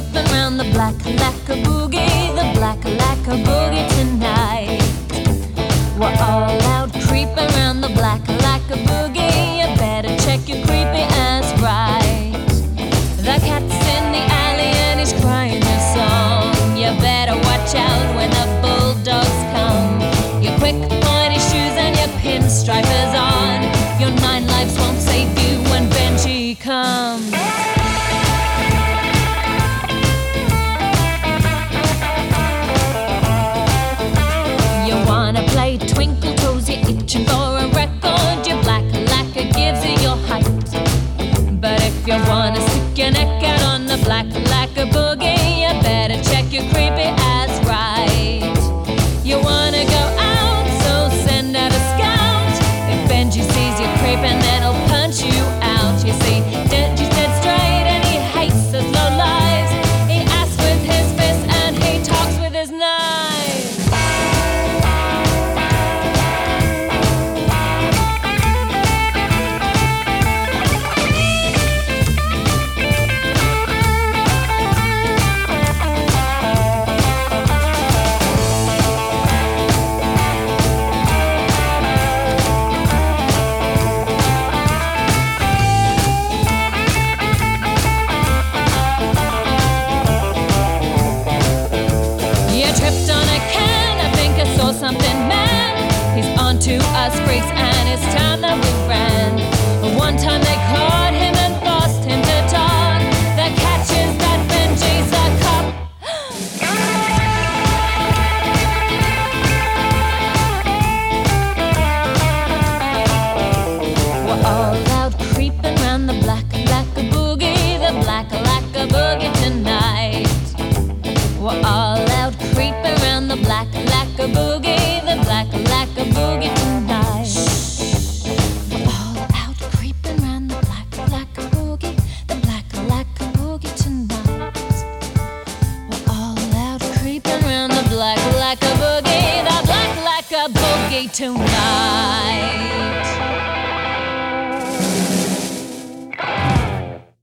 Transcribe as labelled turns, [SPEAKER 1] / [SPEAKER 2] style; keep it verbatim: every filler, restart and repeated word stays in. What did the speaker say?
[SPEAKER 1] creeping round the black lacquer boogie, the black lacquer boogie tonight. We're all out creeping round the black lacquer boogie. You better check your creepy ass right. The cat's in the alley and he's crying a song. You better watch out when the bulldogs come. Your quick pointy shoes and your pinstripers on. Your nine lives won't save you when Benji comes. You wanna play Twinkle Toes, you're itching for a record. Your black lacquer gives you your height. But if you wanna stick your neck out on the black lacquer boogie, you better check your creepy ass right. You wanna go out, so send out a scout. If Benji sees you creeping, then he'll punch you out. You see, Benji's dead straight and he hates his low lives. He asks with his fists and he talks with his knives. Something man, he's onto us freaks and it's time that we ran. One time they caught him and forced him to talk. The catch is that Benji's a cop. We're all out creeping round the black lacquer boogie, the black lacquer boogie tonight. We're all out creeping round the black lacquer boogie, the black lacquer boogie tonight. We're all out creeping round the black lacquer boogie, the black lacquer boogie tonight. We're all out creeping round the black lacquer boogie, the black lacquer boogie tonight.